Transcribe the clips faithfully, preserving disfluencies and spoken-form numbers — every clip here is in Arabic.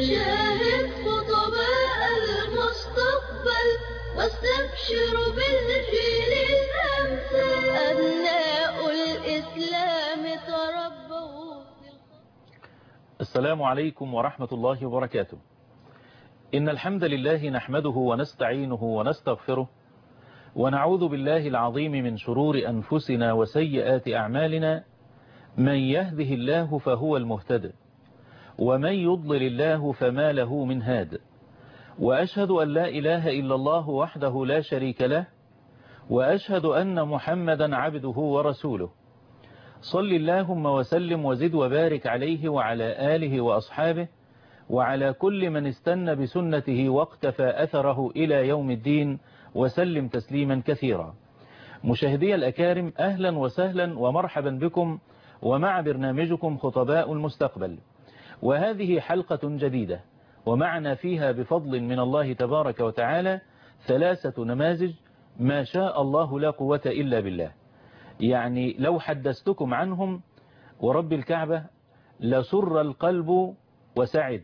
شاهد خطباء المستقبل واستبشروا بالجيل الأمثل. أبناء الإسلام تربوا. السلام عليكم ورحمة الله وبركاته. إن الحمد لله نحمده ونستعينه ونستغفره ونعوذ بالله العظيم من شرور أنفسنا وسيئات أعمالنا. من يهده الله فهو المهتد ومن يضلل الله فما له من هاد. وأشهد أن لا إله إلا الله وحده لا شريك له وأشهد أن محمدا عبده ورسوله. صل اللهم وسلم وزد وبارك عليه وعلى آله وأصحابه وعلى كل من استنى بسنته واقتفى أثره إلى يوم الدين وسلم تسليما كثيرا. مشاهدي الأكارم، أهلا وسهلا ومرحبا بكم ومع برنامجكم خطباء المستقبل، وهذه حلقة جديدة ومعنا فيها بفضل من الله تبارك وتعالى ثلاثة نماذج ما شاء الله لا قوة إلا بالله. يعني لو حدثتكم عنهم ورب الكعبة لسر القلب وسعد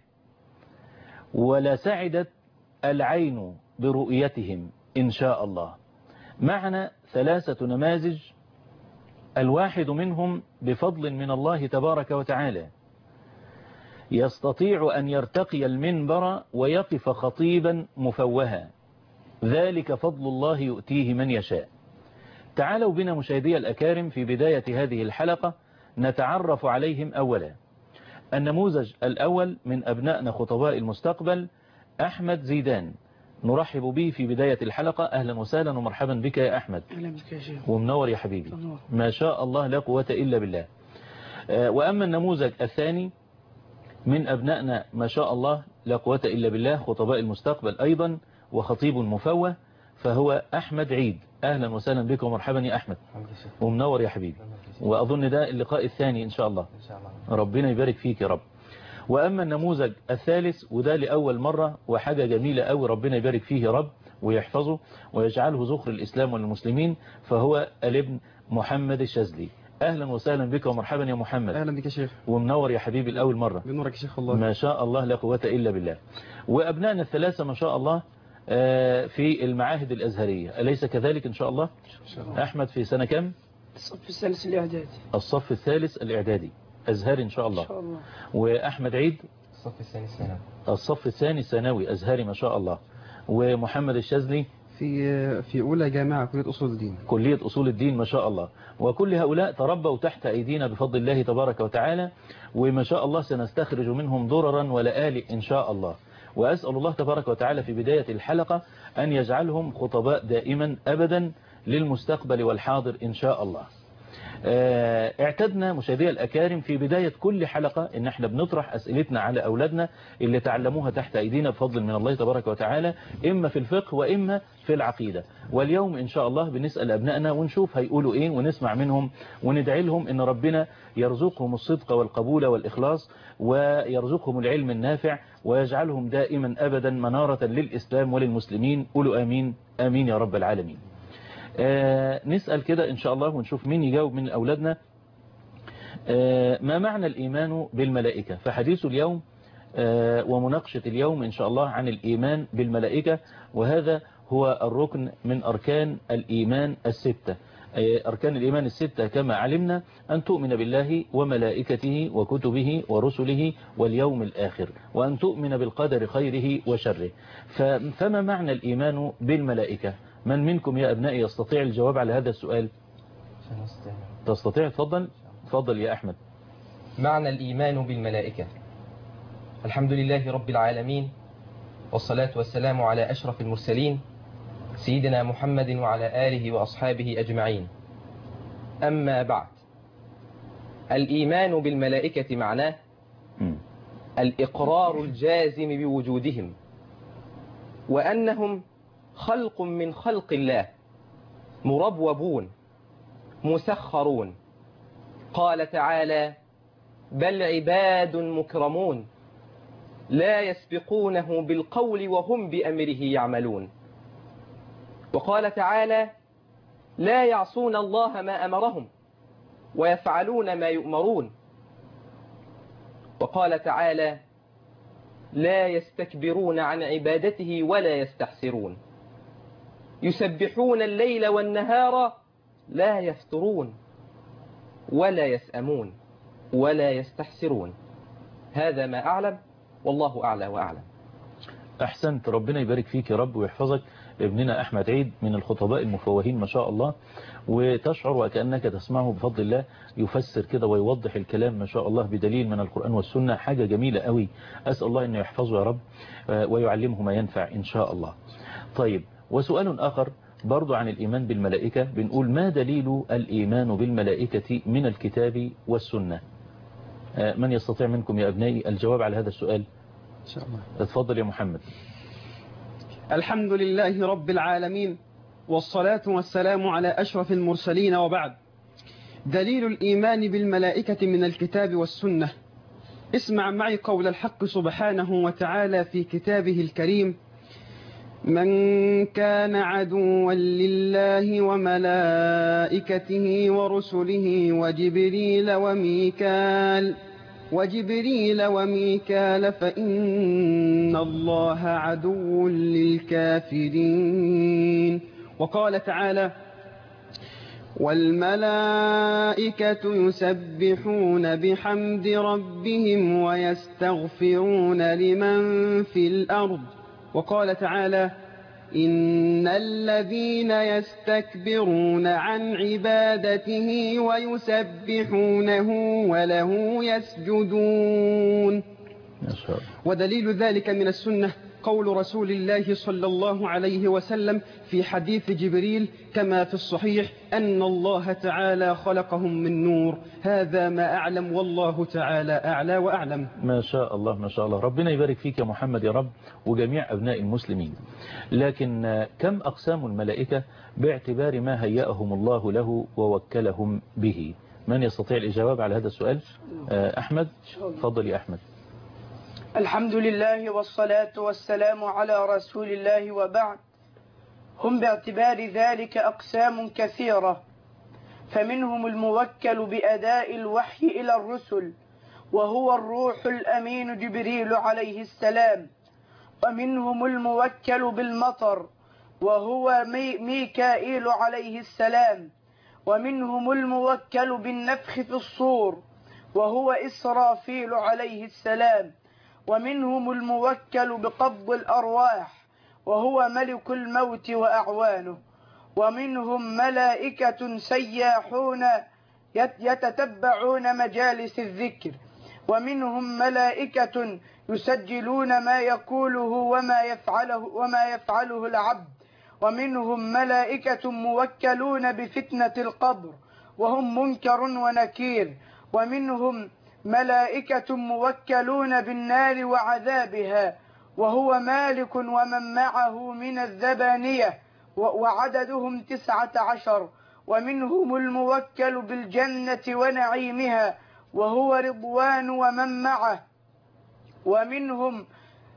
ولسعدت العين برؤيتهم إن شاء الله. معنا ثلاثة نماذج، الواحد منهم بفضل من الله تبارك وتعالى يستطيع أن يرتقي المنبر ويقف خطيبا مفوها، ذلك فضل الله يؤتيه من يشاء. تعالوا بنا مشاهدي الأكارم في بداية هذه الحلقة نتعرف عليهم. أولا، النموذج الأول من أبنائنا خطباء المستقبل أحمد زيدان، نرحب به في بداية الحلقة. أهلا وسهلا ومرحبا بك يا أحمد. أهلا بك يا شيخ. ومنور يا حبيبي. منور. ما شاء الله لا قوة إلا بالله. وأما النموذج الثاني من أبنائنا ما شاء الله لا قوة إلا بالله خطباء المستقبل أيضا وخطيب مفوه، فهو أحمد عيد. أهلا وسهلا بك ومرحبا يا أحمد. ومنور يا حبيبي. وأظن ده اللقاء الثاني إن شاء الله. ربنا يبارك فيك يا رب. وأما النموذج الثالث وده لأول مرة وحاجة جميلة أوي، ربنا يبارك فيه يا رب ويحفظه ويجعله ذخر الإسلام والمسلمين، فهو الابن محمد الشاذلي. أهلا وسهلا بك ومرحبا يا محمد. أهلا بك يا شيخ. ومنور يا حبيبي الأول مرة. بنورك يا شيخ الله. ما شاء الله لا قوة إلا بالله. وأبنائنا الثلاثة ما شاء الله في المعاهد الأزهرية، أليس كذلك إن شاء الله؟ إن شاء الله. أحمد في سنة كم؟ الصف الثالث الإعدادي. الصف الثالث الإعدادي أزهري إن شاء الله. إن شاء الله. وأحمد عيد الصف الثاني الثانوي. الصف الثاني الثانوي أزهري ما شاء الله. ومحمد الشاذلي في في أولى جامعة كلية أصول الدين. كلية أصول الدين ما شاء الله. وكل هؤلاء تربوا تحت أيدينا بفضل الله تبارك وتعالى، وما شاء الله سنستخرج منهم ضررا ولآلئ إن شاء الله. وأسأل الله تبارك وتعالى في بداية الحلقة أن يجعلهم خطباء دائما أبدا للمستقبل والحاضر إن شاء الله. اعتدنا مشاهدي الأكارم في بداية كل حلقة إن احنا بنطرح أسئلتنا على أولادنا اللي تعلموها تحت أيدينا بفضل من الله تبارك وتعالى، إما في الفقه وإما في العقيدة. واليوم إن شاء الله بنسأل أبنائنا ونشوف هيقولوا إيه ونسمع منهم وندعي لهم إن ربنا يرزقهم الصدق والقبول والإخلاص ويرزقهم العلم النافع ويجعلهم دائما أبدا منارة للإسلام وللمسلمين. قولوا آمين آمين يا رب العالمين. آه نسأل كده إن شاء الله ونشوف مين يجاوب من أولادنا. آه ما معنى الإيمان بالملائكة؟ فحديث اليوم آه ومناقشة اليوم إن شاء الله عن الإيمان بالملائكة، وهذا هو الركن من أركان الإيمان الستة. آه أركان الإيمان الستة كما علمنا أن تؤمن بالله وملائكته وكتبه ورسله واليوم الآخر، وأن تؤمن بالقدر خيره وشره. فما معنى الإيمان بالملائكة؟ من منكم يا أبنائي يستطيع الجواب على هذا السؤال؟ تستطيع؟ تفضل تفضل يا أحمد. معنى الإيمان بالملائكة. الحمد لله رب العالمين، والصلاة والسلام على أشرف المرسلين سيدنا محمد وعلى آله وأصحابه أجمعين. أما بعد، الإيمان بالملائكة معناه م. الإقرار الجازم بوجودهم وأنهم خلق من خلق الله مربوبون مسخرون. قال تعالى: بل عباد مكرمون لا يسبقونه بالقول وهم بأمره يعملون. وقال تعالى: لا يعصون الله ما أمرهم ويفعلون ما يؤمرون. وقال تعالى: لا يستكبرون عن عبادته ولا يستحسرون يسبحون الليل والنهار لا يفترون ولا يسأمون ولا يستحسرون. هذا ما أعلم والله أعلى وأعلم. أحسنت، ربنا يبارك فيك يا رب ويحفظك. ابننا أحمد عيد من الخطباء المفوهين ما شاء الله، وتشعر وكأنك تسمعه بفضل الله يفسر كده ويوضح الكلام ما شاء الله بدليل من القرآن والسنة. حاجة جميلة قوي، أسأل الله أنه يحفظه يا رب ويعلمه ما ينفع إن شاء الله. طيب، وسؤال آخر برضو عن الإيمان بالملائكة، بنقول ما دليل الإيمان بالملائكة من الكتاب والسنة؟ من يستطيع منكم يا أبنائي الجواب على هذا السؤال؟ إن شاء الله. اتفضل يا محمد. الحمد لله رب العالمين، والصلاة والسلام على أشرف المرسلين، وبعد. دليل الإيمان بالملائكة من الكتاب والسنة. اسمع معي قول الحق سبحانه وتعالى في كتابه الكريم: من كان عدوا لله وملائكته ورسله وجبريل وميكال وجبريل وميكال فإن الله عدو للكافرين. وقال تعالى: والملائكة يسبحون بحمد ربهم ويستغفرون لمن في الأرض. وقال تعالى: إن الذين يستكبرون عن عبادته ويسبحونه وله يسجدون. ودليل ذلك من السنة قول رسول الله صلى الله عليه وسلم في حديث جبريل كما في الصحيح أن الله تعالى خلقهم من نور. هذا ما أعلم والله تعالى أعلى وأعلم. ما شاء الله ما شاء الله، ربنا يبارك فيك يا محمد يا رب وجميع أبناء المسلمين. لكن كم أقسام الملائكة باعتبار ما هيأهم الله له ووكلهم به؟ من يستطيع الإجابة على هذا السؤال؟ أحمد، تفضل يا أحمد. الحمد لله والصلاة والسلام على رسول الله، وبعد. هم باعتبار ذلك أقسام كثيرة، فمنهم الموكل بأداء الوحي إلى الرسل وهو الروح الأمين جبريل عليه السلام، ومنهم الموكل بالمطر وهو مي ميكائيل عليه السلام، ومنهم الموكل بالنفخ في الصور وهو إسرافيل عليه السلام، ومنهم الموكل بقبض الأرواح وهو ملك الموت وأعوانه، ومنهم ملائكة سياحون يتتبعون مجالس الذكر، ومنهم ملائكة يسجلون ما يقوله وما يفعله, وما يفعله العبد، ومنهم ملائكة موكلون بفتنة القبر وهم منكر ونكير، ومنهم ملائكة موكلون بالنار وعذابها وهو مالك ومن معه من الذبانية وعددهم تسعة عشر، ومنهم الموكل بالجنة ونعيمها وهو رضوان ومن معه، ومنهم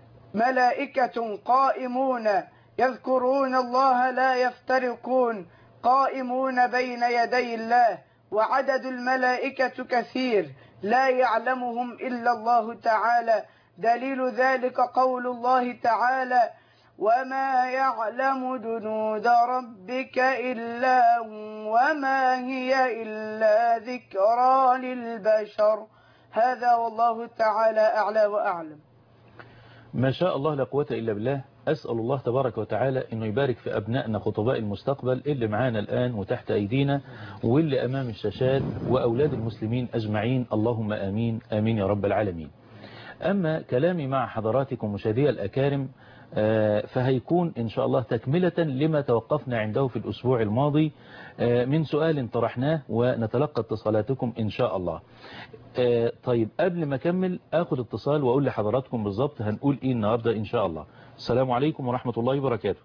ملائكة قائمون يذكرون الله لا يفترقون قائمون بين يدي الله، وعدد الملائكة كثير لا يعلمهم إلا الله تعالى. دليل ذلك قول الله تعالى: وما يعلم جنود ربك إلا هو وما هي إلا ذكرى للبشر. هذا والله تعالى أعلى وأعلم. ما شاء الله لا قوة إلا بالله. أسأل الله تبارك وتعالى أنه يبارك في أبنائنا خطباء المستقبل اللي معانا الآن وتحت أيدينا واللي أمام الشاشات وأولاد المسلمين أجمعين، اللهم آمين آمين يا رب العالمين. أما كلامي مع حضراتكم مشاهدي الأكارم فهيكون إن شاء الله تكملة لما توقفنا عنده في الأسبوع الماضي من سؤال طرحناه، ونتلقى اتصالاتكم إن شاء الله. طيب قبل ما أكمل أخذ اتصال وأقول لحضراتكم بالضبط هنقول إيه النهاردة إن شاء الله. السلام عليكم ورحمة الله وبركاته.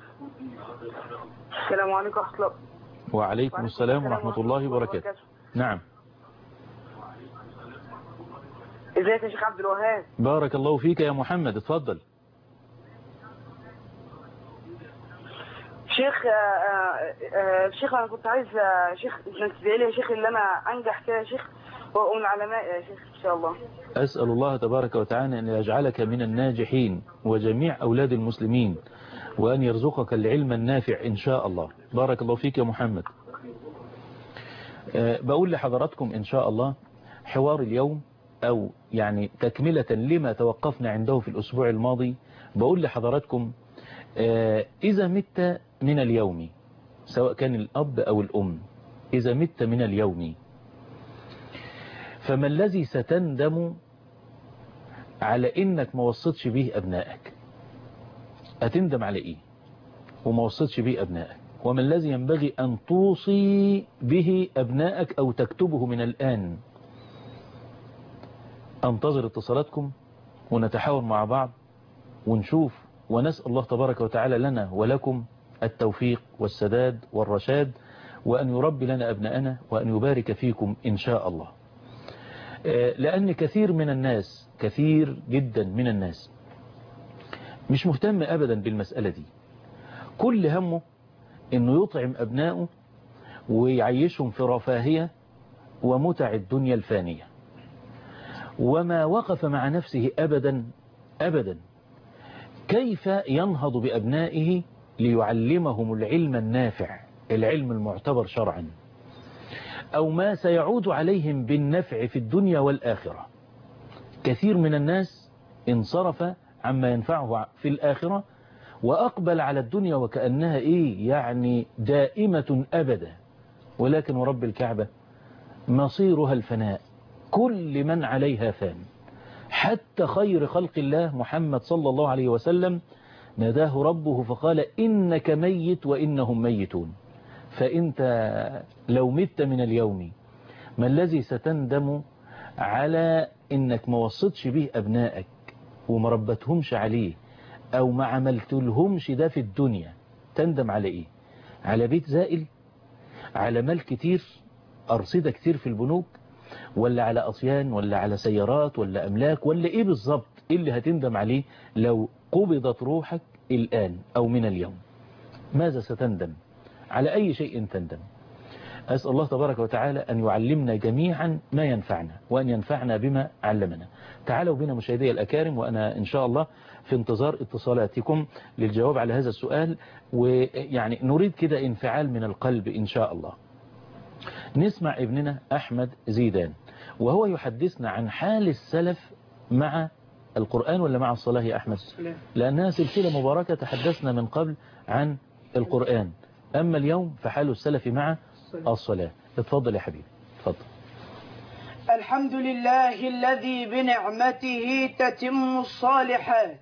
السلام عليكم ورحمة الله. وعليكم السلام ورحمة الله وبركاته. نعم. ازيك يا شيخ عبد الوهاب؟ بارك الله فيك يا محمد، اتفضل. شيخ آآ آآ شيخ انا كنت عايز شيخ تدعي لي يا شيخ اللي انا انجح كده يا شيخ ومن العلماء يا شيخ إن شاء الله. أسأل الله تبارك وتعالى أن يجعلك من الناجحين وجميع أولاد المسلمين، وأن يرزقك العلم النافع إن شاء الله. بارك الله فيك يا محمد. أه بقول لحضراتكم إن شاء الله حوار اليوم، أو يعني تكملة لما توقفنا عنده في الأسبوع الماضي. بقول لحضراتكم أه إذا مت من اليوم، سواء كان الأب أو الأم، إذا مت من اليوم فما الذي ستندم على إنك ما وصيتش به أبنائك؟ هتندم على إيه وما وصيتش به أبنائك؟ وما الذي ينبغي أن توصي به أبنائك أو تكتبه من الآن؟ أنتظر اتصالاتكم ونتحاور مع بعض ونشوف، ونسأل الله تبارك وتعالى لنا ولكم التوفيق والسداد والرشاد، وأن يربي لنا أبنائنا وأن يبارك فيكم إن شاء الله. لأن كثير من الناس، كثير جدا من الناس مش مهتم أبدا بالمسألة دي. كل همه أنه يطعم أبنائه ويعيشهم في رفاهية ومتع الدنيا الفانية، وما وقف مع نفسه أبدا أبدا كيف ينهض بأبنائه ليعلمهم العلم النافع، العلم المعتبر شرعا، أو ما سيعود عليهم بالنفع في الدنيا والآخرة. كثير من الناس انصرف عما ينفعه في الآخرة وأقبل على الدنيا وكأنها إيه يعني دائمة أبدا، ولكن ورب الكعبة مصيرها الفناء، كل من عليها فان. حتى خير خلق الله محمد صلى الله عليه وسلم ناداه ربه فقال إنك ميت وإنهم ميتون. فأنت لو مت من اليوم ما الذي ستندم على إنك ما وصيتش به أبنائك وما ربتهمش عليه أو ما عملت لهمش ده في الدنيا؟ تندم على إيه؟ على بيت زائل؟ على مال كتير؟ أرصدة كتير في البنوك؟ ولا على أطيان؟ ولا على سيارات؟ ولا أملاك؟ ولا إيه بالظبط إيه اللي هتندم عليه لو قبضت روحك الآن أو من اليوم؟ ماذا ستندم؟ على أي شيء تندم؟ أسأل الله تبارك وتعالى أن يعلمنا جميعا ما ينفعنا وأن ينفعنا بما علمنا. تعالوا بنا مشاهدي الأكارم، وأنا إن شاء الله في انتظار اتصالاتكم للجواب على هذا السؤال، ويعني نريد كده انفعال من القلب إن شاء الله. نسمع ابننا أحمد زيدان وهو يحدثنا عن حال السلف مع القرآن ولا مع الصلاة يا أحمد؟ لأنها سلسلة مباركة، تحدثنا من قبل عن القرآن، أما اليوم فحال السلف مع الصلاة. اتفضل يا حبيبي، اتفضل. الحمد لله الذي بنعمته تتم الصالحات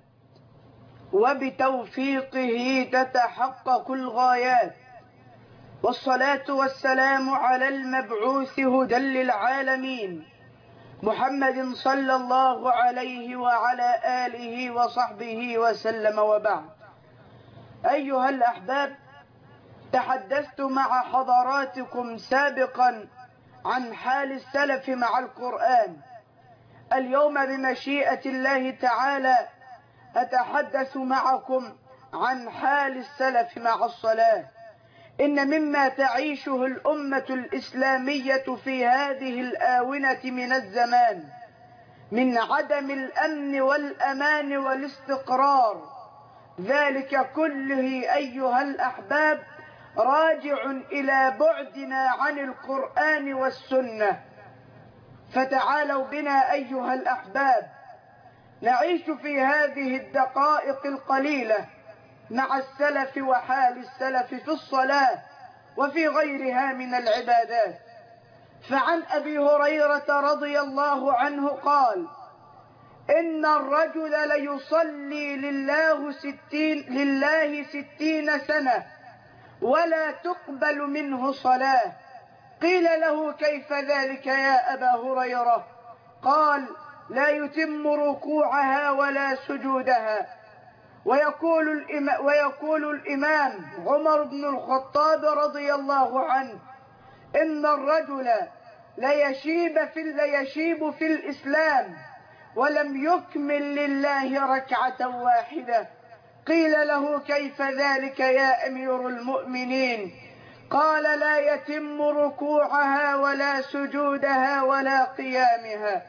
وبتوفيقه تتحقق الغايات، والصلاة والسلام على المبعوث هدى للعالمين محمد صلى الله عليه وعلى آله وصحبه وسلم، وبعد. أيها الأحباب، تحدثت مع حضراتكم سابقا عن حال السلف مع القرآن. اليوم بمشيئة الله تعالى أتحدث معكم عن حال السلف مع الصلاة. إن مما تعيشه الأمة الإسلامية في هذه الآونة من الزمان من عدم الأمن والأمان والاستقرار، ذلك كله أيها الأحباب راجع إلى بعدنا عن القرآن والسنة. فتعالوا بنا أيها الأحباب نعيش في هذه الدقائق القليلة مع السلف وحال السلف في الصلاة وفي غيرها من العبادات. فعن أبي هريرة رضي الله عنه قال: إن الرجل ليصلي لله ستين, لله ستين سنة ولا تقبل منه صلاة. قيل له: كيف ذلك يا أبا هريرة؟ قال: لا يتم ركوعها ولا سجودها. ويقول, الإمام ويقول الإمام عمر بن الخطاب رضي الله عنه: إن الرجل ليشيب في, ليشيب في الإسلام ولم يكمل لله ركعة واحدة. قيل له: كيف ذلك يا أمير المؤمنين؟ قال لا يتم ركوعها ولا سجودها ولا قيامها.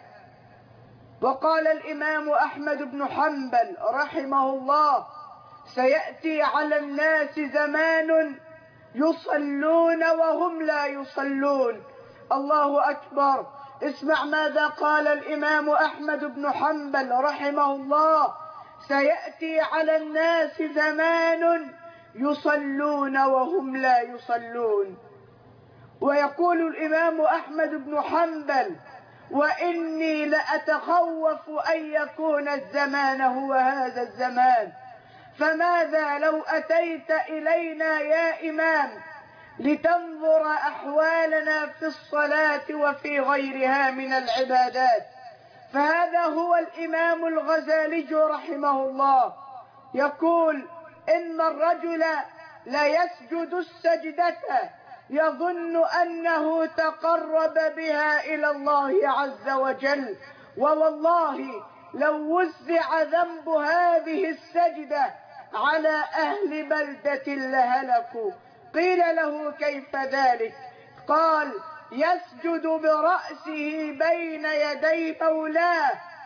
وقال الإمام أحمد بن حنبل رحمه الله سيأتي على الناس زمان يصلون وهم لا يصلون. الله أكبر. اسمع ماذا قال الإمام أحمد بن حنبل رحمه الله: سيأتي على الناس زمان يصلون وهم لا يصلون. ويقول الإمام أحمد بن حنبل: وإني لأتخوف أن يكون الزمان هو هذا الزمان، فماذا لو أتيت إلينا يا إمام لتنظر أحوالنا في الصلاة وفي غيرها من العبادات. فهذا هو الإمام الغزالي رحمه الله يقول: إن الرجل ليسجد السجدة يظن أنه تقرب بها إلى الله عز وجل، ووالله لو وزع ذنب هذه السجدة على أهل بلدة لهلكوا. قيل له: كيف ذلك؟ قال: يسجد برأسه بين يدي مولاه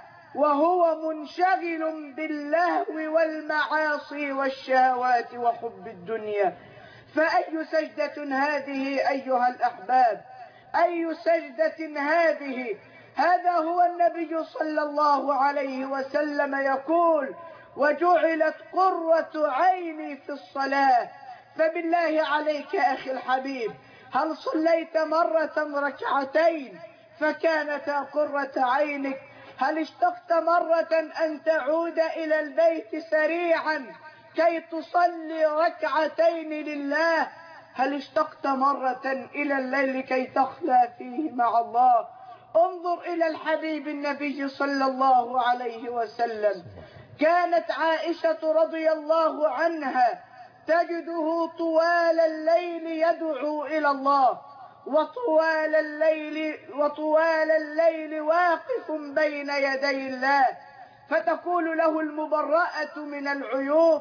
وهو منشغل باللهو والمعاصي والشهوات وحب الدنيا. فأي سجدة هذه أيها الأحباب؟ أي سجدة هذه؟ هذا هو النبي صلى الله عليه وسلم يقول: وجعلت قرة عيني في الصلاة. فبالله عليك أخي الحبيب، هل صليت مرة ركعتين فكانتا قرة عينك؟ هل اشتقت مرة أن تعود إلى البيت سريعا كي تصلي ركعتين لله؟ هل اشتقت مرة إلى الليل كي تخلى فيه مع الله؟ انظر إلى الحبيب النبي صلى الله عليه وسلم. كانت عائشة رضي الله عنها تجده طوال الليل يدعو إلى الله، وطوال الليل وطوال الليل واقف بين يدي الله، فتقول له المبرأة من العيوب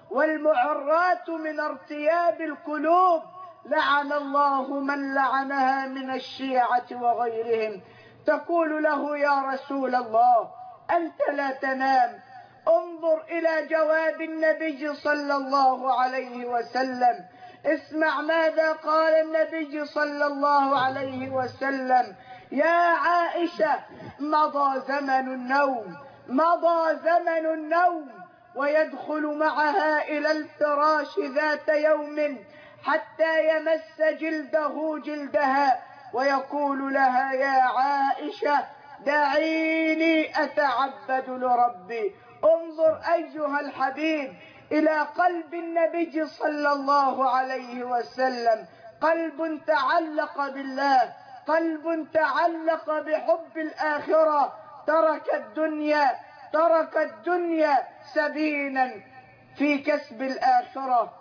والمعرات من ارتياب القلوب: لعن الله من لعنها من الشيعة وغيرهم. تقول له: يا رسول الله أنت لا تنام. انظر إلى جواب النبي صلى الله عليه وسلم. اسمع ماذا قال النبي صلى الله عليه وسلم: يا عائشة مضى زمن النوم، مضى زمن النوم. ويدخل معها إلى الفراش ذات يوم حتى يمس جلده جلدها ويقول لها: يا عائشة دعيني أتعبد لربي. انظر أيها الحبيب إلى قلب النبي صلى الله عليه وسلم، قلب تعلق بالله، قلب تعلق بحب الآخرة، ترك الدنيا ترك الدنيا سبيلا في كسب الآخرة.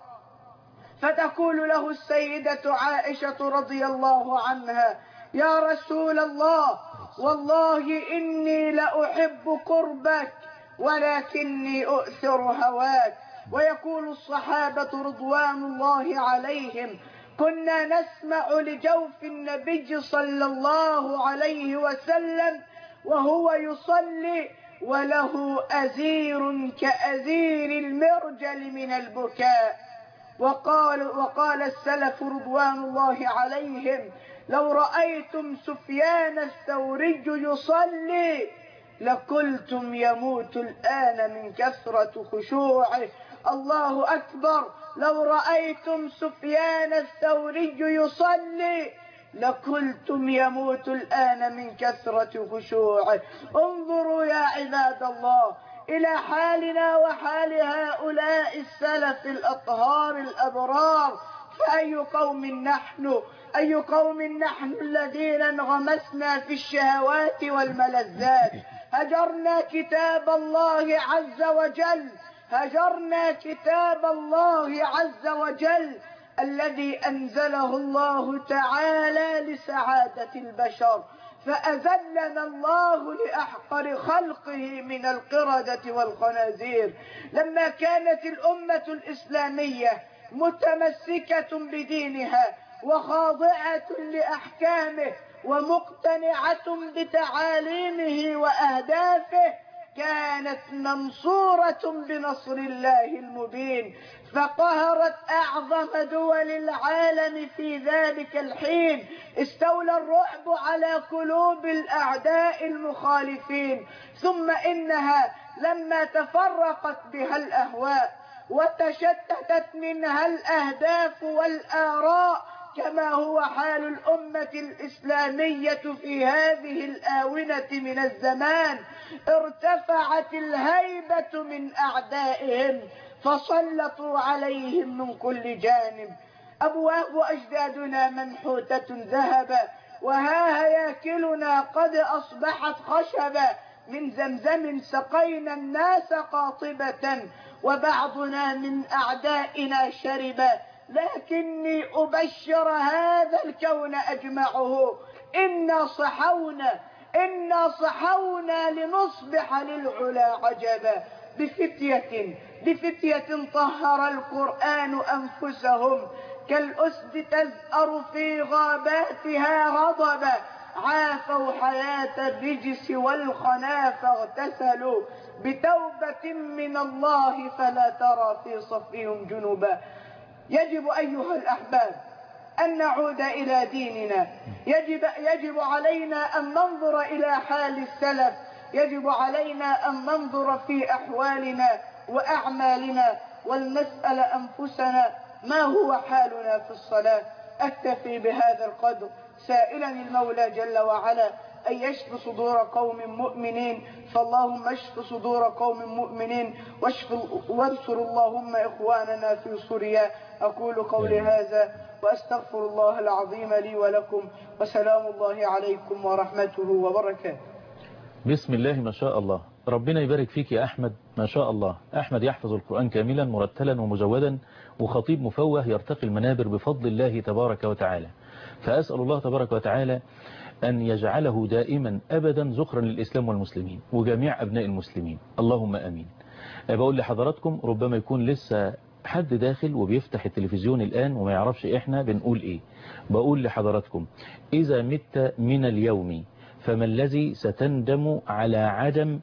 فتقول له السيدة عائشة رضي الله عنها: يا رسول الله والله إني لأحب قربك ولكني أؤثر هواك. ويقول الصحابة رضوان الله عليهم: كنا نسمع لجوف النبي صلى الله عليه وسلم وهو يصلي وله أزير كأزير المرجل من البكاء. وقال, وقال السلف رضوان الله عليهم: لو رأيتم سفيان الثوري يصلي لقلتم يموت الآن من كثرة خشوعه. الله أكبر. لو رأيتم سفيان الثوري يصلي لقلتم يموت الآن من كثرة خشوعه. انظروا يا عباد الله إلى حالنا وحال هؤلاء السلف الأطهار الأبرار. فأي قوم نحن أي قوم نحن الذين انغمسنا في الشهوات والملذات، هجرنا كتاب الله عز وجل، هجرنا كتاب الله عز وجل الذي أنزله الله تعالى لسعادة البشر، فأذلنا الله لأحقر خلقه من القردة والخنازير. لما كانت الأمة الإسلامية متمسكة بدينها وخاضعة لأحكامه ومقتنعة بتعاليمه وأهدافه كانت منصورة بنصر الله المبين، فقهرت أعظم دول العالم في ذلك الحين. استولى الرعب على قلوب الأعداء المخالفين، ثم إنها لما تفرقت بها الأهواء وتشتتت منها الأهداف والآراء كما هو حال الأمة الإسلامية في هذه الآونة من الزمان، ارتفعت الهيبة من أعدائهم فسلطوا عليهم من كل جانب. أبواب أجدادنا منحوتة ذهبا، وها هياكلنا قد أصبحت خشبا. من زمزم سقينا الناس قاطبة، وبعضنا من أعدائنا شربا. لكني أبشر هذا الكون أجمعه، إنا صحونا إنا صحونا لنصبح للعلا عجبا. بفتية بفتية طهر القرآن أنفسهم، كالأسد تزأر في غاباتها غضبا. عافوا حياة الرجس والخنا فاغتسلوا بتوبة من الله، فلا ترى في صفهم جنبا. يجب أيها الأحباب أن نعود إلى ديننا. يجب, يجب علينا أن ننظر إلى حال السلف. يجب علينا أن ننظر في أحوالنا وأعمالنا ولنسأل أنفسنا ما هو حالنا في الصلاة. أكتفي بهذا القدر سائلا المولى جل وعلا أن يشف صدور قوم مؤمنين، فاللهم اشف صدور قوم مؤمنين وانصر اللهم إخواننا في سوريا. أقول قولي هذا وأستغفر الله العظيم لي ولكم، وسلام الله عليكم ورحمته وبركاته. بسم الله ما شاء الله، ربنا يبارك فيك يا أحمد. ما شاء الله، أحمد يحفظ القرآن كاملا مرتلا ومجودا، وخطيب مفوه يرتقي المنابر بفضل الله تبارك وتعالى. فأسأل الله تبارك وتعالى أن يجعله دائما أبدا ذخرا للإسلام والمسلمين وجميع أبناء المسلمين، اللهم أمين. بقول لحضراتكم ربما يكون لسه حد داخل وبيفتح التلفزيون الآن وما يعرفش إحنا بنقول إيه. بقول لحضراتكم إذا مت من اليوم فما الذي ستندم على عدم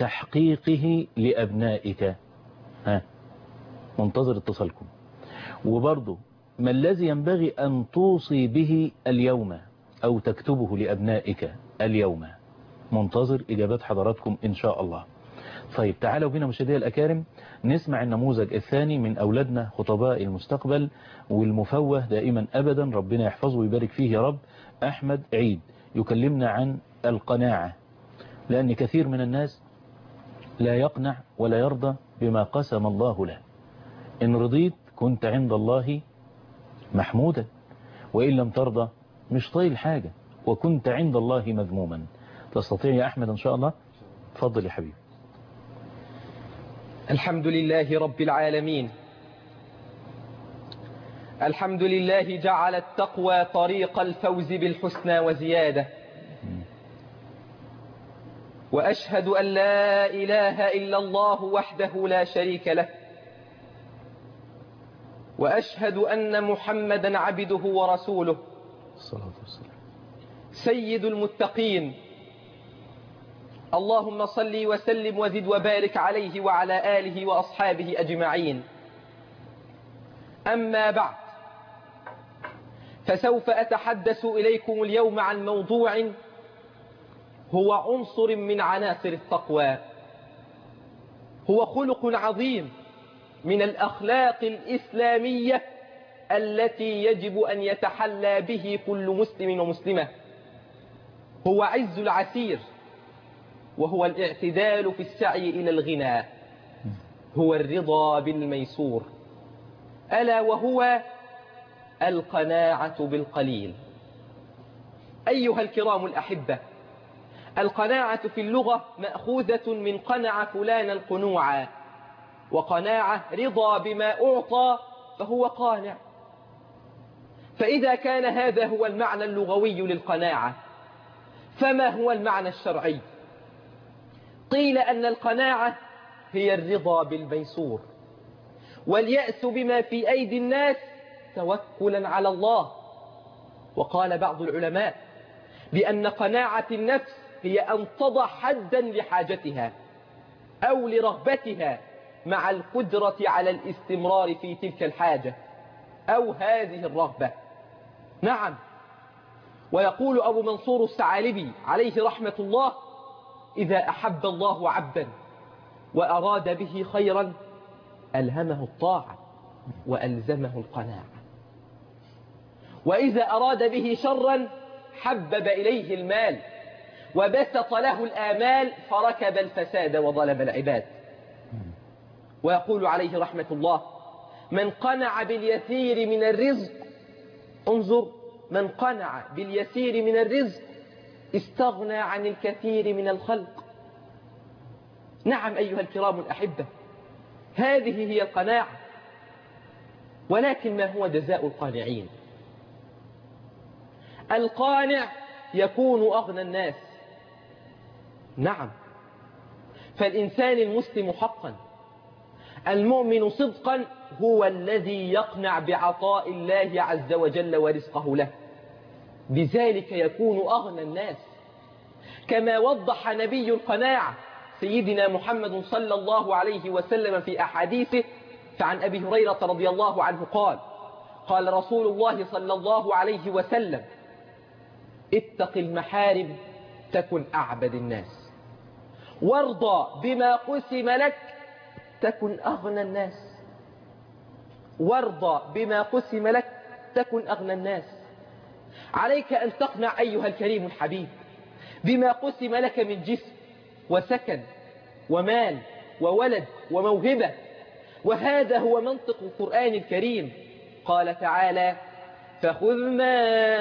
تحقيقه لأبنائك؟ ها، منتظر اتصالكم. وبرضه ما الذي ينبغي أن توصي به اليوم أو تكتبه لأبنائك اليوم؟ منتظر إجابات حضراتكم إن شاء الله. طيب تعالوا بنا مشاهدينا الأكارم نسمع النموذج الثاني من أولادنا خطباء المستقبل والمفوه دائما أبدا، ربنا يحفظه ويبارك فيه يا رب، أحمد عيد، يكلمنا عن القناعة. لأن كثير من الناس لا يقنع ولا يرضى بما قسم الله له. إن رضيت كنت عند الله محمودا، وإن لم ترضى مش طايل حاجة وكنت عند الله مذموما. تستطيع يا أحمد إن شاء الله؟ تفضل يا حبيبي. الحمد لله رب العالمين. الحمد لله جعل التقوى طريق الفوز بالحسنى وزيادة. وأشهد أن لا إله إلا الله وحده لا شريك له، وأشهد أن محمدا عبده ورسوله الصلاة والسلام سيد المتقين. اللهم صل وسلم وزد وبارك عليه وعلى آله وأصحابه أجمعين. أما بعد، فسوف أتحدث إليكم اليوم عن موضوع هو عنصر من عناصر التقوى، هو خلق عظيم من الأخلاق الإسلامية التي يجب أن يتحلى به كل مسلم ومسلمة. هو عز العسير، وهو الاعتدال في السعي إلى الغنى، هو الرضا بالميسور، ألا وهو القناعة بالقليل. أيها الكرام الأحبة، القناعة في اللغة مأخوذة من قنع فلان القنوعا، وقناعة رضا بما أعطى فهو قانع. فإذا كان هذا هو المعنى اللغوي للقناعة، فما هو المعنى الشرعي؟ قيل أن القناعة هي الرضا بالميسور، واليأس بما في أيدي الناس توكلا على الله. وقال بعض العلماء بأن قناعة النفس هي أن تضع حدا لحاجتها أو لرغبتها مع القدرة على الاستمرار في تلك الحاجة أو هذه الرغبة. نعم. ويقول أبو منصور الثعالبي عليه رحمة الله: إذا أحب الله عبدا وأراد به خيرا ألهمه الطاعة وألزمه القناعة، وإذا أراد به شرا حبب إليه المال وبسط له الآمال فركب الفساد وظلم العباد. ويقول عليه رحمة الله: من قنع باليسير من الرزق، انظر، من قنع باليسير من الرزق استغنى عن الكثير من الخلق. نعم أيها الكرام الأحبة، هذه هي القناعة. ولكن ما هو جزاء القانعين؟ القانع يكون أغنى الناس. نعم، فالإنسان المسلم حقا المؤمن صدقا هو الذي يقنع بعطاء الله عز وجل ورزقه له، بذلك يكون أغنى الناس. كما وضح نبي القناعة سيدنا محمد صلى الله عليه وسلم في أحاديثه، فعن أبي هريرة رضي الله عنه قال: قال رسول الله صلى الله عليه وسلم: اتق المحارم تكن أعبد الناس، وارضى بما قسم لك تكن أغنى الناس. وارضى بما قسم لك تكن أغنى الناس. عليك أن تقنع أيها الكريم الحبيب بما قسم لك من جسم وسكن ومال وولد وموهبة، وهذا هو منطق القرآن الكريم. قال تعالى: فخذ ما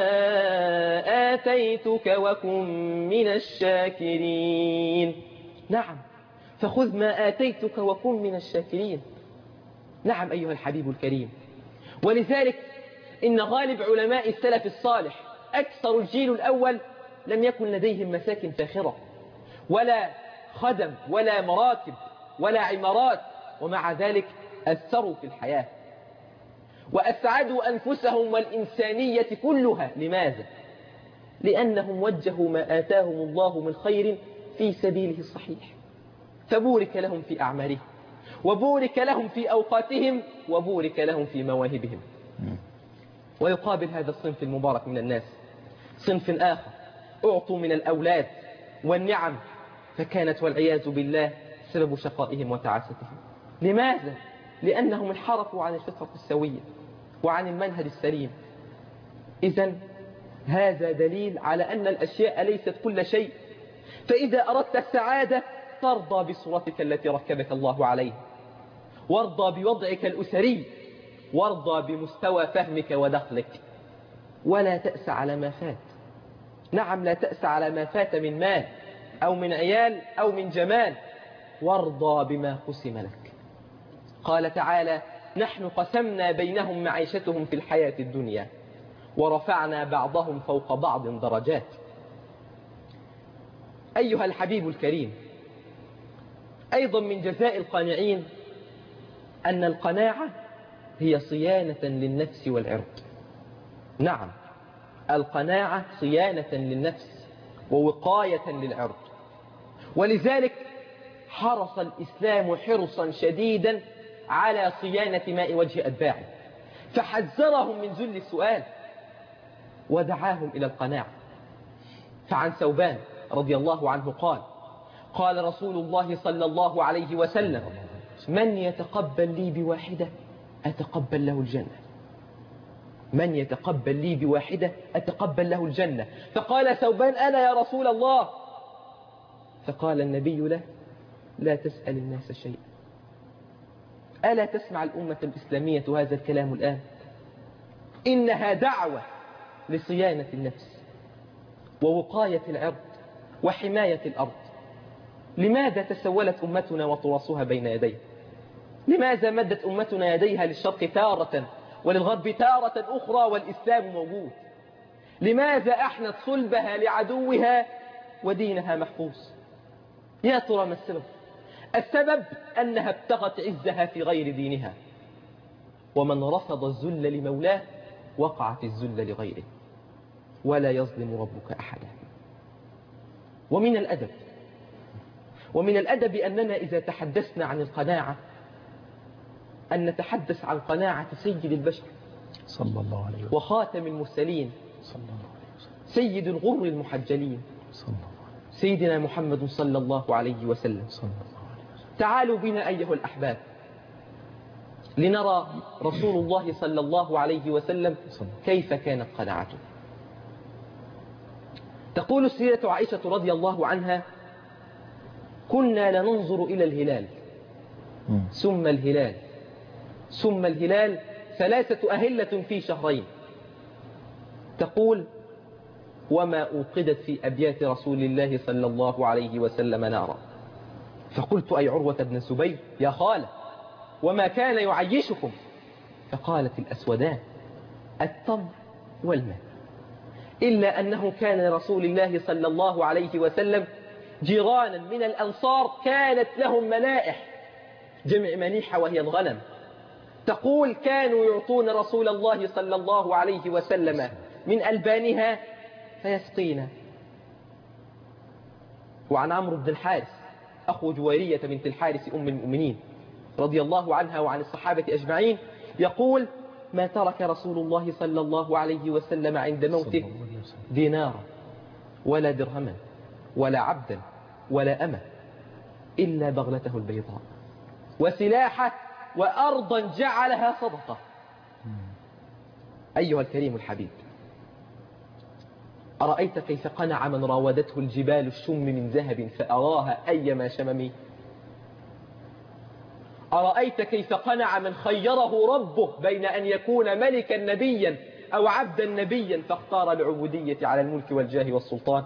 آتيتك وكن من الشاكرين. نعم، فخذ ما آتيتك وكن من الشاكرين. نعم أيها الحبيب الكريم. ولذلك إن غالب علماء السلف الصالح أكثر الجيل الأول لم يكن لديهم مساكن فاخرة ولا خدم ولا مراكب ولا عمارات، ومع ذلك أثروا في الحياة وأسعدوا أنفسهم والإنسانية كلها. لماذا؟ لأنهم وجهوا ما آتاهم الله من خير في سبيله الصحيح، فبورك لهم في أعمالهم، وبورك لهم في أوقاتهم، وبورك لهم في مواهبهم. ويقابل هذا الصنف المبارك من الناس صنف آخر أعطوا من الأولاد والنعم فكانت والعياذ بالله سبب شقائهم وتعاستهم. لماذا؟ لأنهم انحرفوا عن الفطرة السوية وعن المنهج السليم. إذن هذا دليل على أن الأشياء ليست كل شيء. فإذا أردت السعادة ترضى بصورتك التي ركبك الله عليها، وارضى بوضعك الأسري، وارضى بمستوى فهمك ودخلك، ولا تأس على ما فات. نعم، لا تأس على ما فات من مال أو من عيال أو من جمال، وارضى بما قسم لك. قال تعالى: نحن قسمنا بينهم معيشتهم في الحياة الدنيا ورفعنا بعضهم فوق بعض درجات. أيها الحبيب الكريم، أيضا من جزاء القانعين أن القناعة هي صيانة للنفس والعرض. نعم، القناعة صيانة للنفس ووقاية للعرض. ولذلك حرص الإسلام حرصا شديدا على صيانة ماء وجه أتباعه، فحذرهم من ذل السؤال ودعاهم إلى القناعة. فعن ثوبان رضي الله عنه قال: قال رسول الله صلى الله عليه وسلم: من يتقبل لي بواحدة أتقبل له الجنة. من يتقبل لي بواحدة أتقبل له الجنة. فقال ثوبان: أنا يا رسول الله. فقال النبي له: لا تسأل الناس شيئا. ألا تسمع الأمة الإسلامية هذا الكلام الآن؟ إنها دعوة لصيانة النفس ووقاية العرض وحماية الأرض. لماذا تسولت أمتنا وتراصها بين يديها؟ لماذا مدت أمتنا يديها للشرق تارة وللغرب تارة أخرى والإسلام موجود؟ لماذا أحنت صلبها لعدوها ودينها محفوظ؟ يا ترى ما السبب؟ السبب أنها ابتغت عزها في غير دينها، ومن رفض الذل لمولاه وقع في الذل لغيره، ولا يظلم ربك أحدا. ومن الأدب ومن الأدب أننا إذا تحدثنا عن القناعة أن نتحدث عن قناعة سيد البشر صلى الله عليه وسلم وخاتم المرسلين صلى الله عليه وسلم سيد الغر المحجلين صلى الله عليه وسلم سيدنا محمد صلى الله عليه وسلم. صلى الله عليه وسلم. تعالوا بنا أيها الأحباب لنرى رسول الله صلى الله عليه وسلم كيف كانت قناعته. تقول السيدة عائشة رضي الله عنها: كنا لننظر إلى الهلال ثم الهلال ثم الهلال ثلاثة أهلة في شهرين. تقول: وما أوقدت في أبيات رسول الله صلى الله عليه وسلم نارا. فقلت: أي عروة بن الزبير يا خالة، وما كان يعيشكم؟ فقالت: الأسودان التمر والماء، إلا أنه كان لرسول الله صلى الله عليه وسلم جيرانا من الأنصار كانت لهم منائح، جمع منيحة وهي الغنم. تقول: كانوا يعطون رسول الله صلى الله عليه وسلم من ألبانها فيسقينا. وعن عمرو بن الحارث أخو جويرية بنت الحارث أم المؤمنين رضي الله عنها وعن الصحابة أجمعين يقول: ما ترك رسول الله صلى الله عليه وسلم عند موته دينارا ولا درهما ولا عبدا ولا أمة إلا بغلته البيضاء وسلاحه وأرضا جعلها صدقة. أيها الكريم الحبيب، أرأيت كيف قنع من راودته الجبال الشم من ذهب فأراها أيما شمم؟ أرأيت كيف قنع من خيره ربه بين أن يكون ملكا نبيا أو عبدا نبيا فاختار العبودية على الملك والجاه والسلطان؟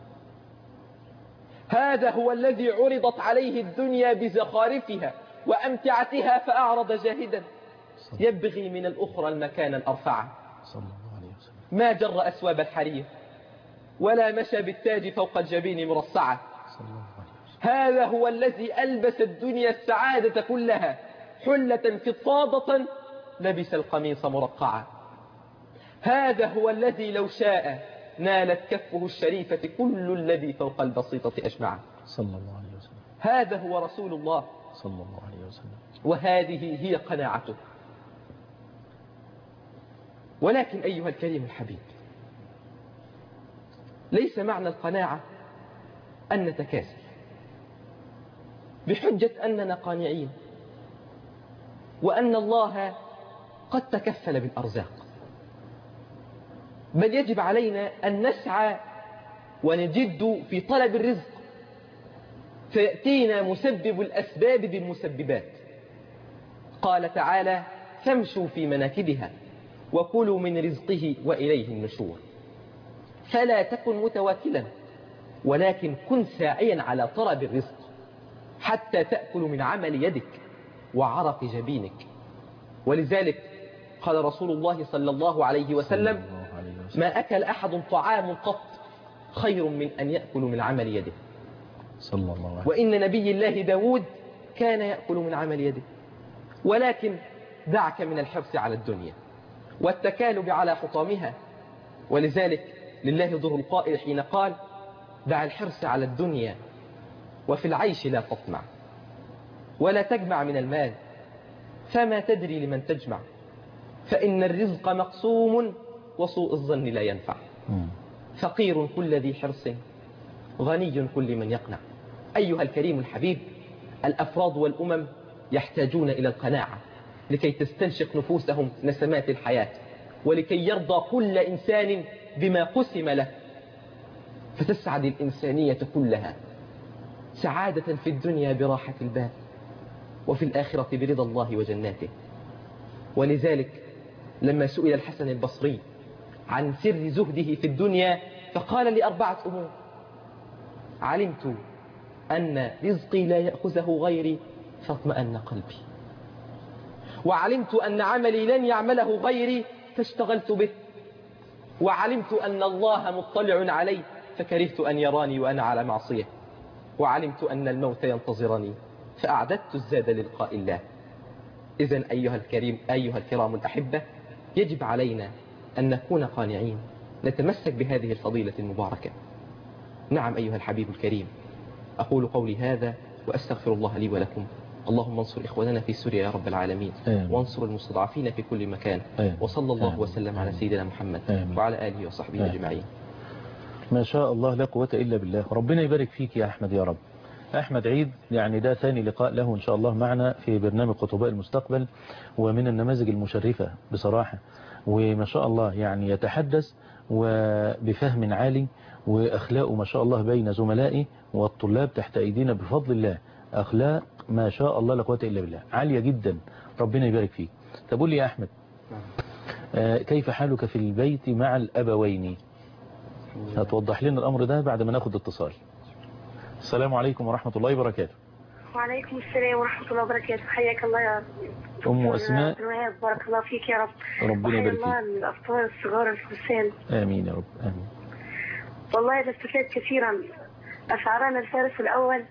هذا هو الذي عرضت عليه الدنيا بزخارفها وأمتعتها فأعرض جاهدا يبغي من الأخرى المكان الأرفع. ما جر أسواب الحرير ولا مشى بالتاج فوق الجبين مرصعة. هذا هو الذي ألبس الدنيا السعادة كلها حلة فضفاضة لبس القميص مرقعا. هذا هو الذي لو شاء نالت كفه الشريفة كل الذي فوق البسيطة أجمع. صلى الله عليه وسلم. هذا هو رسول الله صلى الله عليه وسلم، وهذه هي قناعته. ولكن أيها الكريم الحبيب، ليس معنى القناعة أن نتكاسل بحجة أننا قانعين وأن الله قد تكفل بالأرزاق، بل يجب علينا أن نسعى ونجد في طلب الرزق، فيأتينا مسبب الأسباب بالمسببات. قال تعالى: فامشوا في مناكبها وكلوا من رزقه وإليه النشور. فلا تكن متواكلا، ولكن كن ساعيا على طلب الرزق حتى تأكل من عمل يدك وعرق جبينك. ولذلك قال رسول الله صلى الله عليه وسلم: ما أكل أحد طعام قط خير من أن يأكل من عمل يده. صلى الله عليه وسلم. وإن نبي الله داود كان يأكل من عمل يده. ولكن دعك من الحرص على الدنيا والتكالب على حطامها. ولذلك لله ضر القائل حين قال: دع الحرص على الدنيا وفي العيش لا تطمع ولا تجمع من المال فما تدري لمن تجمع فإن الرزق مقسوم وسوء الظن لا ينفع. فقير كل ذي حرص غني كل من يقنع. أيها الكريم الحبيب، الأفراد والأمم يحتاجون إلى القناعة لكي تستنشق نفوسهم نسمات الحياة، ولكي يرضى كل إنسان بما قسم له، فتسعد الإنسانية كلها سعادة في الدنيا براحة البال، وفي الآخرة برضا الله وجناته. ولذلك لما سئل الحسن البصري عن سر زهده في الدنيا فقال: لأربعة أمور: علمت أن رزقي لا يأخذه غيري فاطمأن قلبي، وعلمت أن عملي لن يعمله غيري فاشتغلت به، وعلمت أن الله مطلع علي فكرهت أن يراني وأنا على معصية، وعلمت أن الموت ينتظرني فأعددت الزاد للقاء الله. إذن أيها الكريم أيها الكرام الأحبة، يجب علينا أن نكون قانعين، نتمسك بهذه الفضيلة المباركة. نعم أيها الحبيب الكريم، أقول قولي هذا وأستغفر الله لي ولكم. اللهم انصر إخواننا في سوريا يا رب العالمين، آمين. وانصر المستضعفين في كل مكان. آمين. وصلى الله آمين. وسلم على آمين. سيدنا محمد آمين. وعلى آله وصحبه آمين. أجمعين. ما شاء الله لا قوة إلا بالله. ربنا يبارك فيك يا أحمد يا رب. أحمد عيد يعني ده ثاني لقاء له إن شاء الله معنا في برنامج خطباء المستقبل، ومن النماذج المشرفة بصراحة، وما شاء الله يعني يتحدث وبفهم عالي، وأخلاقه ما شاء الله بين زملائي والطلاب تحت أيدينا بفضل الله، أخلاق ما شاء الله لا قوة إلا بالله عالية جدا. ربنا يبارك فيك. طب قول لي يا أحمد، آه كيف حالك في البيت مع الأبوين؟ هتوضح لنا الأمر ده بعد ما ناخد اتصال. السلام عليكم ورحمة الله وبركاته. وعليكم السلام ورحمة الله وبركاته. حياك الله يا رب. أم أسماء، بارك الله فيك يا رب. ربنا يبارك فيك. الله الأطفال الصغار الفرسان. آمين يا رب آمين. والله بستفاد كثيرا. أشعرنا الفارس الأول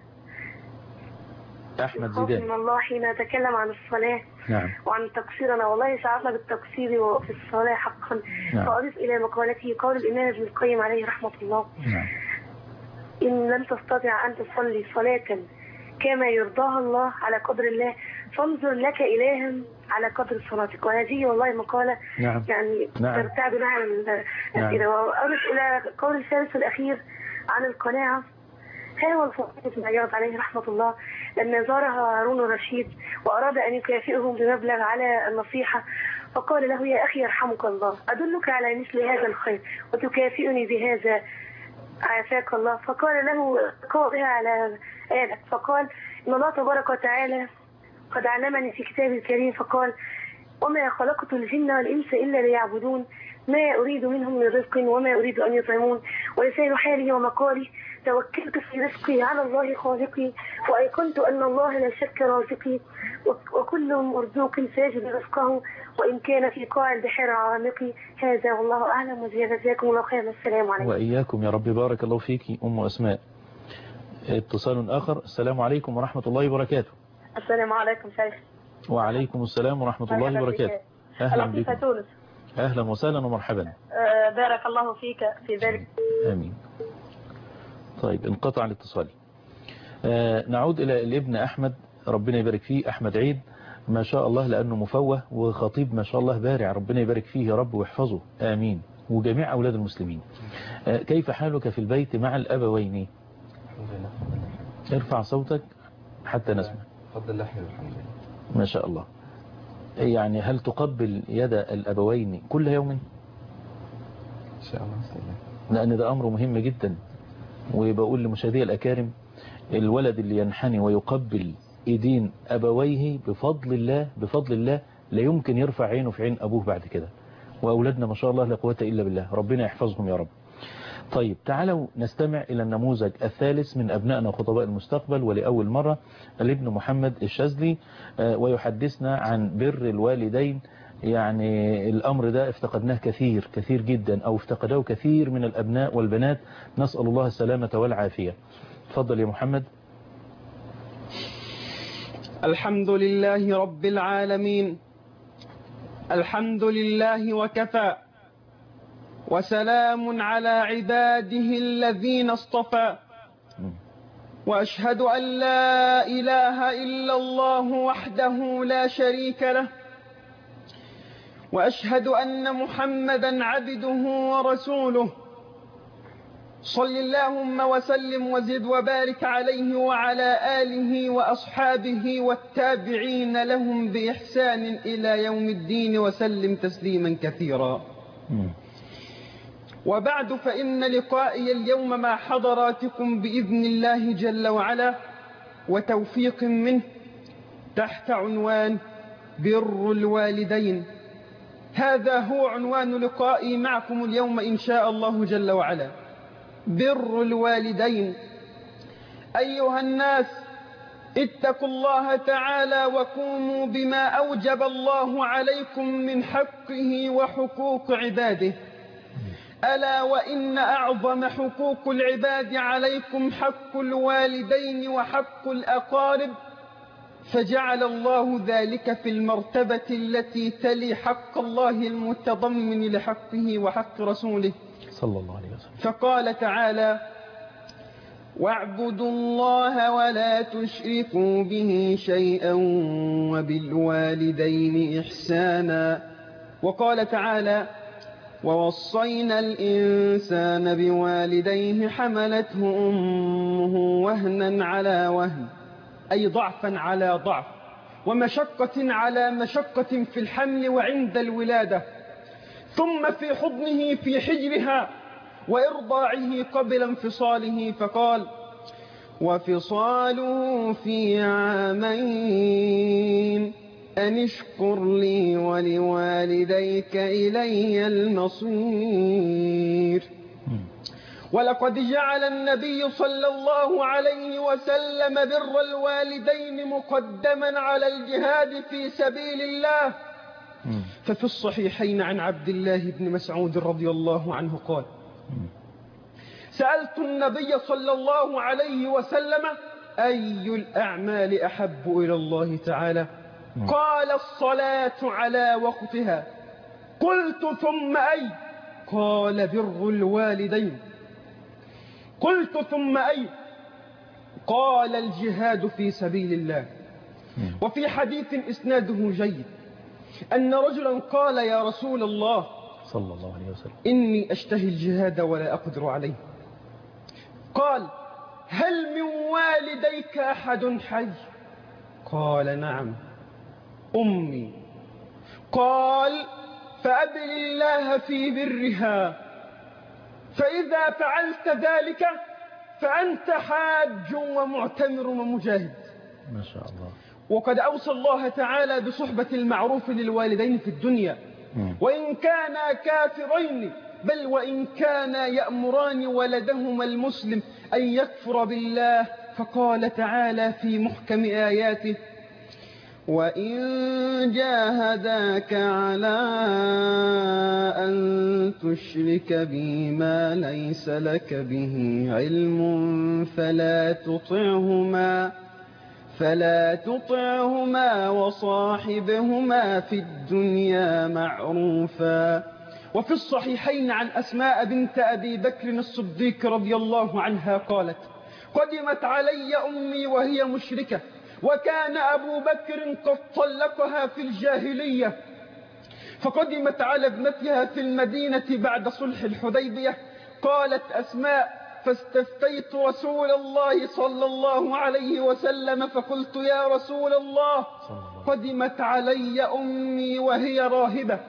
أحمد الخوف زيدان من الله حين نتكلم عن الصلاة. نعم. وعن تقصيرنا، والله شعرنا بالتقصير في الصلاة حقا. نعم. فأضيف إلى مقالته قول الإمام ابن القيم عليه رحمة الله: نعم. إن لم تستطع أن تصلي صلاة كما يرضاها الله على قدر الله، فانظر لك إلها على قدر صلاتك. وهذه والله مقالة نعم. يعني نعم. ترتعد لها الأسئلة. نعم. وأضف إلى قول الثالث الأخير عن القناعة: ها هو الفقيه بن عياض عليه رحمة الله لما زارها هارون الرشيد وأراد أن يكافئهم بمبلغ على النصيحة، فقال له: يا أخي يرحمك الله، أدلك على مثل هذا الخير وتكافئني بهذا، عافاك الله. فقال له: قائها على آلك. فقال: إن الله تبارك وتعالى قد علمني في كتابه الكريم، فقال: وما خلقت الجن والإنس إلا ليعبدون، ما أريد منهم من رزق وما أريد أن يطعمون. ولسان حالي ومقالي: توكلت في رزقي على الله خالقي، وأيقنت أن الله لا شك رازقي، وكل مرزوق ساجد رزقه وإن كان في قاع البحر عامقي. هذا والله أعلم. وجزاكم الله خيرا. السلام عليكم. وإياكم يا رب. بارك الله فيك أم أسماء. اتصال آخر. السلام عليكم ورحمة الله وبركاته. السلام عليكم شيخ. وعليكم السلام ورحمة الله وبركاته. أهلا بكم. تونس. أهلا وسهلا ومرحبا. أه بارك الله فيك في ذلك. آمين. طيب انقطع الاتصال. آه نعود إلى الابن أحمد، ربنا يبارك فيه، أحمد عيد ما شاء الله، لأنه مفوه وخطيب ما شاء الله بارع، ربنا يبارك فيه يا رب ويحفظه آمين، وجميع أولاد المسلمين. آه كيف حالك في البيت مع الأبوين؟ ارفع صوتك حتى نسمع. فضل الله الحمد لله. ما شاء الله. يعني هل تقبل يد الأبوين كل يوم؟ إن شاء الله. لأن ده أمر مهم جدا، وبقول لمشاهدي الأكارم، الولد اللي ينحني ويقبل ايدين أبويه بفضل الله بفضل الله لا يمكن يرفع عينه في عين أبوه بعد كده. وأولادنا ما شاء الله لا قوة إلا بالله، ربنا يحفظهم يا رب. طيب تعالوا نستمع إلى النموذج الثالث من أبنائنا خطباء المستقبل، ولأول مرة الابن محمد الشاذلي ويحدثنا عن بر الوالدين. يعني الأمر ده افتقدناه كثير كثير جدا، أو افتقده كثير من الأبناء والبنات، نسأل الله السلامة والعافية. تفضل يا محمد. الحمد لله رب العالمين، الحمد لله وكفى، وسلام على عباده الذين اصطفى، وأشهد أن لا إله إلا الله وحده لا شريك له، وأشهد أن محمدا عبده ورسوله. صل اللهم وسلم وزد وبارك عليه وعلى آله وأصحابه والتابعين لهم بإحسان إلى يوم الدين، وسلم تسليما كثيرا. وبعد، فإن لقائي اليوم مع حضراتكم بإذن الله جل وعلا وتوفيق منه تحت عنوان بر الوالدين. هذا هو عنوان لقائي معكم اليوم إن شاء الله جل وعلا، بر الوالدين. أيها الناس، اتقوا الله تعالى وقوموا بما أوجب الله عليكم من حقه وحقوق عباده. ألا وإن أعظم حقوق العباد عليكم حق الوالدين وحق الأقارب، فجعل الله ذلك في المرتبة التي تلي حق الله المتضمن لحقه وحق رسوله صلى الله عليه وسلم. فقال تعالى: واعبدوا الله ولا تشركوا به شيئا وبالوالدين إحسانا. وقال تعالى: ووصينا الإنسان بوالديه حملته أمه وهنا على وهن، أي ضعفا على ضعف، ومشقة على مشقة في الحمل وعند الولادة، ثم في حضنه في حجرها وإرضاعه قبل انفصاله، فقال: وفصاله في عامين أن اشكر لي ولوالديك إلي المصير. ولقد جعل النبي صلى الله عليه وسلم بر الوالدين مقدما على الجهاد في سبيل الله. ففي الصحيحين عن عبد الله بن مسعود رضي الله عنه قال: سألت النبي صلى الله عليه وسلم: أي الأعمال أحب إلى الله تعالى؟ قال: الصلاة على وقتها. قلت: ثم أي؟ قال: بر الوالدين. قلت: ثم أي؟ قال: الجهاد في سبيل الله. وفي حديث إسناده جيد أن رجلا قال: يا رسول الله صلى الله عليه وسلم إني أشتهي الجهاد ولا أقدر عليه. قال: هل من والديك أحد حي؟ قال: نعم، أمي. قال: فأبل الله في برها، فإذا فعلت ذلك فأنت حاج ومعتمر ومجاهد. ما شاء الله. وقد أوصى الله تعالى بصحبة المعروف للوالدين في الدنيا، وإن كانا كافرين، بل وإن كانا يأمران ولدهما المسلم أن يكفر بالله، فقال تعالى في محكم آياته: وإن جاهداك على أن تشرك بي ما ليس لك به علم فلا تطعهما فلا تطعهما وصاحبهما في الدنيا معروفا. وفي الصحيحين عن أسماء بنت أبي بكر الصديق رضي الله عنها قالت: قدمت علي أمي وهي مشركة، وكان أبو بكر قد طلقها في الجاهلية، فقدمت على ابنتها في المدينة بعد صلح الحديبية. قالت أسماء: فاستفتيت رسول الله صلى الله عليه وسلم فقلت: يا رسول الله، قدمت علي أمي وهي راهبة،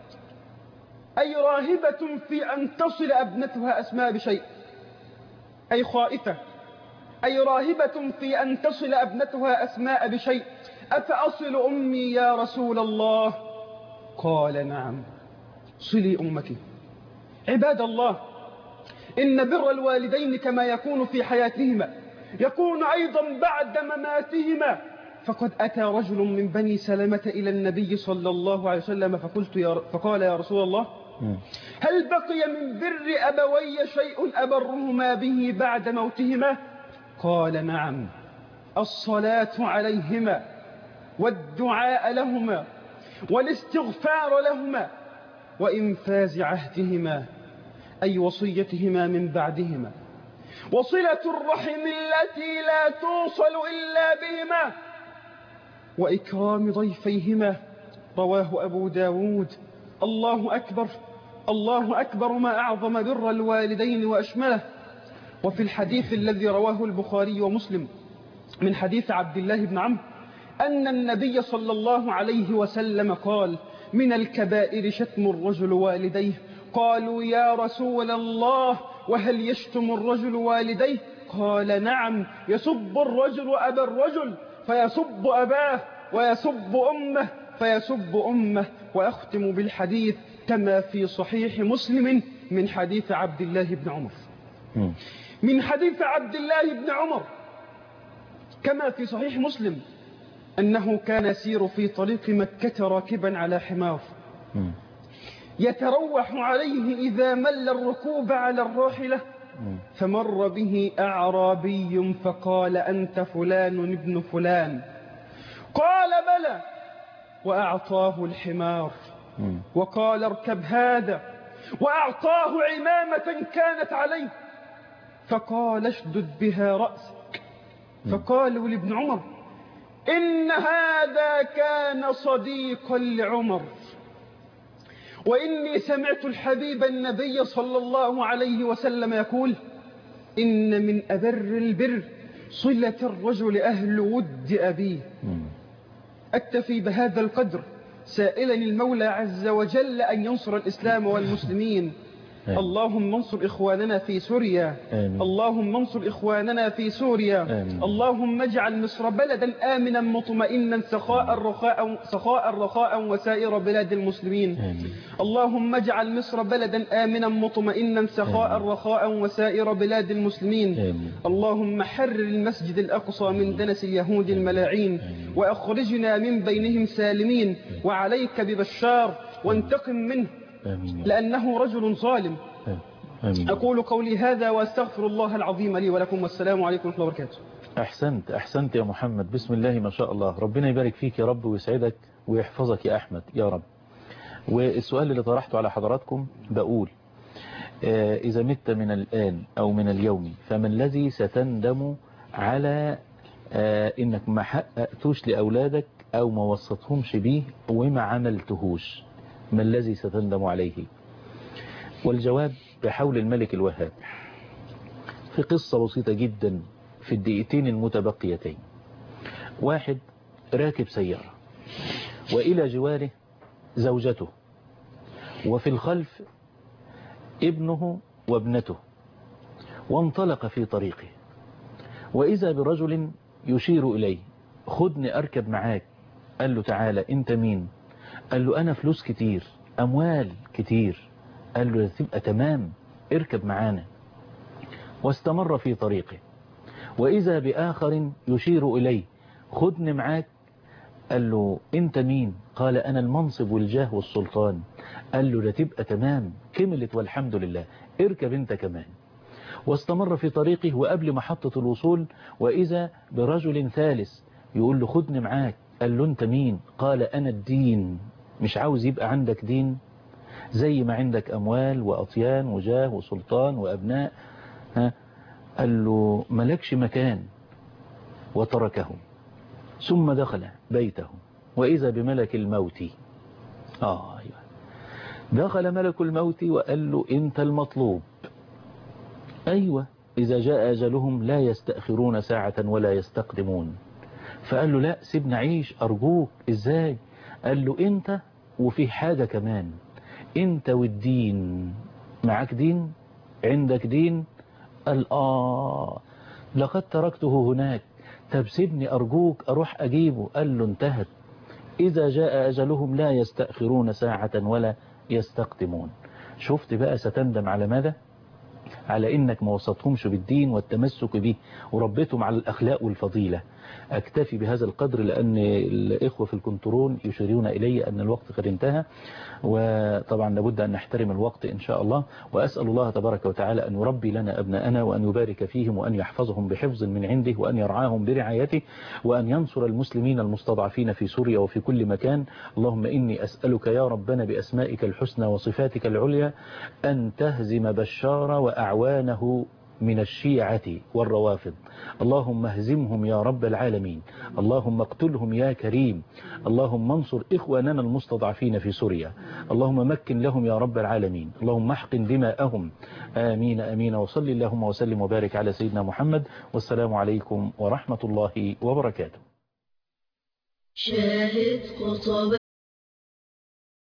أي راهبة في أن تصل ابنتها أسماء بشيء، أي خائفة، أي راهبة في أن تصل ابنتها أسماء بشيء، أفأصل أمي يا رسول الله؟ قال: نعم، صلي أمك. عباد الله، إن بر الوالدين كما يكون في حياتهما يكون أيضا بعد مماتهما. فقد أتى رجل من بني سلمة إلى النبي صلى الله عليه وسلم فقلت يا فقال: يا رسول الله، هل بقي من بر أبوي شيء أبرهما به بعد موتهما؟ قال: نعم، الصلاة عليهما والدعاء لهما والاستغفار لهما وإنفاذ عهدهما، أي وصيتهما من بعدهما، وصلة الرحم التي لا توصل إلا بهما، وإكرام ضيفيهما. رواه أبو داود. الله أكبر، الله أكبر، ما أعظم بر الوالدين وأشمله. وفي الحديث الذي رواه البخاري ومسلم من حديث عبد الله بن عمرو أن النبي صلى الله عليه وسلم قال: من الكبائر شتم الرجل والديه. قالوا: يا رسول الله، وهل يشتم الرجل والديه؟ قال: نعم، يسب الرجل أبا الرجل فيسب أباه، ويسب أمه فيسب أمه. وأختم بالحديث كما في صحيح مسلم من حديث عبد الله بن عمر من حديث عبد الله بن عمر كما في صحيح مسلم أنه كان يسير في طريق مكة راكبا على حمار يتروح عليه إذا مل الركوب على الراحلة، فمر به أعرابي فقال: أنت فلان ابن فلان؟ قال بلى، وأعطاه الحمار وقال اركب هذا، وأعطاه عمامة كانت عليه فقال اشدد بها رأسك. فقالوا لابن عمر إن هذا كان صديقا لعمر، وإني سمعت الحبيب النبي صلى الله عليه وسلم يقول إن من أبر البر صلة الرجل أهل ود أبيه. أكتفي بهذا القدر سائلا المولى عز وجل أن ينصر الإسلام والمسلمين. آمين. اللهم انصر إخواننا في سوريا. آمين. اللهم انصر إخواننا في سوريا. آمين. اللهم اجعل مصر بلدا آمنا مطمئنا سخاء رخاء سخاء رخاء وسائر بلاد المسلمين. آمين. اللهم اجعل مصر بلدا آمنا مطمئنا سخاء رخاء وسائر بلاد المسلمين. آمين. اللهم حرر المسجد الأقصى من دنس اليهود الملاعين. آمين. وأخرجنا من بينهم سالمين. وعليك ببشار وانتقم منه آمين. لأنه رجل ظالم. آمين. أقول قولي هذا وأستغفر الله العظيم لي ولكم، والسلام عليكم ورحمة الله وبركاته. أحسنت أحسنت يا محمد، بسم الله ما شاء الله، ربنا يبارك فيك يا رب ويسعدك ويحفظك يا أحمد يا رب. والسؤال اللي طرحته على حضراتكم بقول آه إذا مت من الآن أو من اليوم فما الذي ستندم على آه إنك ما حققتوش لأولادك أو ما وصتهمش بيه وما عملتهوش؟ ما الذي ستندم عليه؟ والجواب بحول الملك الوهاب في قصة بسيطة جدا في الدقيقتين المتبقيتين. واحد راكب سيارة وإلى جواره زوجته وفي الخلف ابنه وابنته، وانطلق في طريقه وإذا برجل يشير إليه خدني أركب معاك. قال له تعالى أنت مين؟ قال له أنا فلوس كتير أموال كتير. قال له تبقى تمام اركب معانا. واستمر في طريقه وإذا بآخر يشير إليه خدني معاك. قال له أنت مين؟ قال أنا المنصب والجاه والسلطان. قال له تبقى تمام كملت والحمد لله اركب أنت كمان. واستمر في طريقه وقبل محطة الوصول وإذا برجل ثالث يقول له خدني معاك. قال له أنت مين؟ قال أنا الدين. مش عاوز يبقى عندك دين زي ما عندك أموال وأطيان وجاه وسلطان وأبناء؟ ها؟ قال له ملكش مكان وتركه. ثم دخل بيته وإذا بملك الموت. آه أيوة. دخل ملك الموت وقال له أنت المطلوب. أيوة إذا جاء أجلهم لا يستأخرون ساعة ولا يستقدمون. فقال له لا سيبنا عيش أرجوك. إزاي؟ قال له أنت وفي حاجة كمان، أنت والدين. معك دين؟ عندك دين؟ قال آه لقد تركته هناك. طب سيبني أرجوك أروح أجيبه. قال له انتهت. إذا جاء أجلهم لا يستأخرون ساعة ولا يستقدمون. شفت بقى ستندم على ماذا؟ على إنك ما وصلتهمش بالدين والتمسك به وربيتهم على الأخلاق والفضيلة. أكتفي بهذا القدر لأن الإخوة في الكنترول يشيرون إلي أن الوقت قد انتهى، وطبعا لابد أن نحترم الوقت إن شاء الله. وأسأل الله تبارك وتعالى أن يربي لنا أبناءنا وأن يبارك فيهم وأن يحفظهم بحفظ من عنده وأن يرعاهم برعايته وأن ينصر المسلمين المستضعفين في سوريا وفي كل مكان. اللهم إني أسألك يا ربنا بأسمائك الحسنى وصفاتك العليا أن تهزم بشار وأعوانه من الشيعة والروافض. اللهم اهزمهم يا رب العالمين. اللهم اقتلهم يا كريم. اللهم انصر إخواننا المستضعفين في سوريا. اللهم مكن لهم يا رب العالمين. اللهم احقن دماءهم. آمين آمين. وصل اللهم وسلم وبارك على سيدنا محمد، والسلام عليكم ورحمة الله وبركاته. شاهد قطب